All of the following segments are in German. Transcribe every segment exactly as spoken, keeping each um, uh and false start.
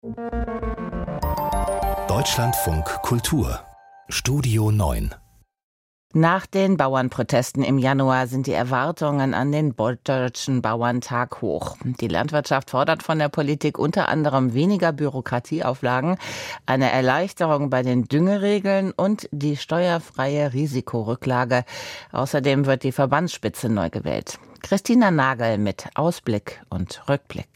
Deutschlandfunk Kultur Studio neun. Nach den Bauernprotesten im Januar sind die Erwartungen an den Deutschen Bauerntag hoch. Die Landwirtschaft fordert von der Politik unter anderem weniger Bürokratieauflagen, eine Erleichterung bei den Düngeregeln und die steuerfreie Risikorücklage. Außerdem wird die Verbandsspitze neu gewählt. Christina Nagel mit Ausblick und Rückblick.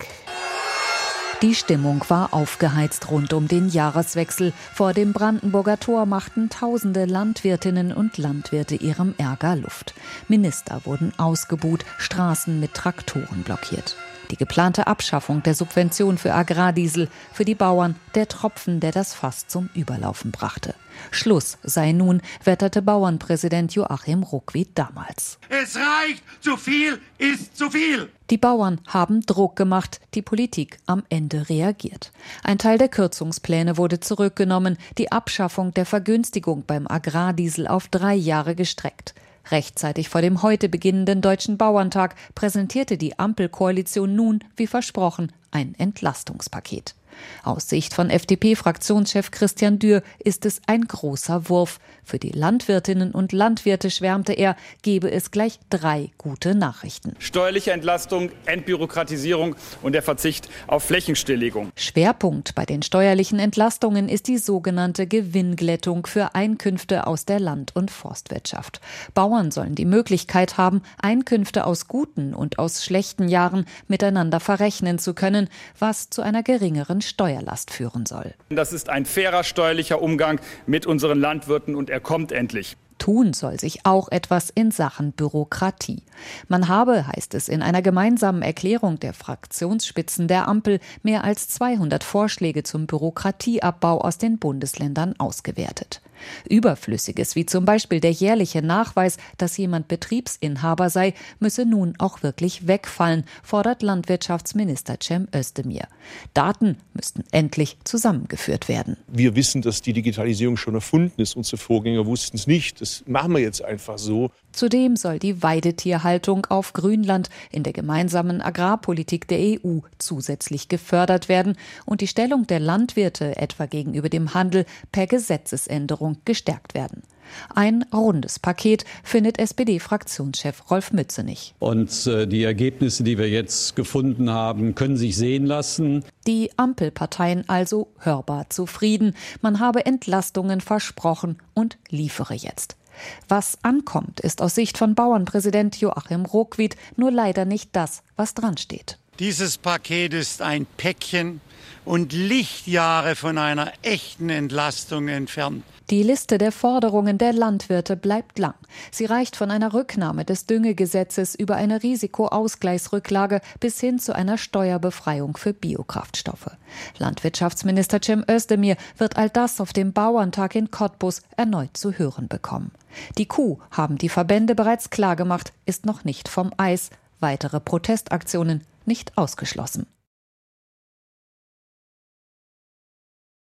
Die Stimmung war aufgeheizt rund um den Jahreswechsel. Vor dem Brandenburger Tor machten tausende Landwirtinnen und Landwirte ihrem Ärger Luft. Minister wurden ausgebuht, Straßen mit Traktoren blockiert. Die geplante Abschaffung der Subvention für Agrardiesel, für die Bauern der Tropfen, der das Fass zum Überlaufen brachte. Schluss sei nun, wetterte Bauernpräsident Joachim Ruckwied damals. Es reicht, zu viel ist zu viel. Die Bauern haben Druck gemacht, die Politik am Ende reagiert. Ein Teil der Kürzungspläne wurde zurückgenommen, die Abschaffung der Vergünstigung beim Agrardiesel auf drei Jahre gestreckt. Rechtzeitig vor dem heute beginnenden Deutschen Bauerntag präsentierte die Ampelkoalition nun, wie versprochen, ein Entlastungspaket. Aus Sicht von F D P-Fraktionschef Christian Dürr ist es ein großer Wurf. Für die Landwirtinnen und Landwirte, schwärmte er, gebe es gleich drei gute Nachrichten. Steuerliche Entlastung, Entbürokratisierung und der Verzicht auf Flächenstilllegung. Schwerpunkt bei den steuerlichen Entlastungen ist die sogenannte Gewinnglättung für Einkünfte aus der Land- und Forstwirtschaft. Bauern sollen die Möglichkeit haben, Einkünfte aus guten und aus schlechten Jahren miteinander verrechnen zu können, was zu einer geringeren Steuerlast führen soll. Das ist ein fairer steuerlicher Umgang mit unseren Landwirten und er kommt endlich. Tun soll sich auch etwas in Sachen Bürokratie. Man habe, heißt es in einer gemeinsamen Erklärung der Fraktionsspitzen der Ampel, mehr als zweihundert Vorschläge zum Bürokratieabbau aus den Bundesländern ausgewertet. Überflüssiges, wie zum Beispiel der jährliche Nachweis, dass jemand Betriebsinhaber sei, müsse nun auch wirklich wegfallen, fordert Landwirtschaftsminister Cem Özdemir. Daten müssten endlich zusammengeführt werden. Wir wissen, dass die Digitalisierung schon erfunden ist. Unsere Vorgänger wussten es nicht. Das machen wir jetzt einfach so. Zudem soll die Weidetierhaltung auf Grünland in der gemeinsamen Agrarpolitik der E U zusätzlich gefördert werden und die Stellung der Landwirte etwa gegenüber dem Handel per Gesetzesänderung gestärkt werden. Ein rundes Paket findet S P D-Fraktionschef Rolf Mützenich. Und äh, die Ergebnisse, die wir jetzt gefunden haben, können sich sehen lassen. Die Ampelparteien also hörbar zufrieden. Man habe Entlastungen versprochen und liefere jetzt. Was ankommt, ist aus Sicht von Bauernpräsident Joachim Ruckwied nur leider nicht das, was dran steht. Dieses Paket ist ein Päckchen und Lichtjahre von einer echten Entlastung entfernt. Die Liste der Forderungen der Landwirte bleibt lang. Sie reicht von einer Rücknahme des Düngegesetzes über eine Risikoausgleichsrücklage bis hin zu einer Steuerbefreiung für Biokraftstoffe. Landwirtschaftsminister Cem Özdemir wird all das auf dem Bauerntag in Cottbus erneut zu hören bekommen. Die Kuh, haben die Verbände bereits klargemacht, ist noch nicht vom Eis. Weitere Protestaktionen nicht ausgeschlossen.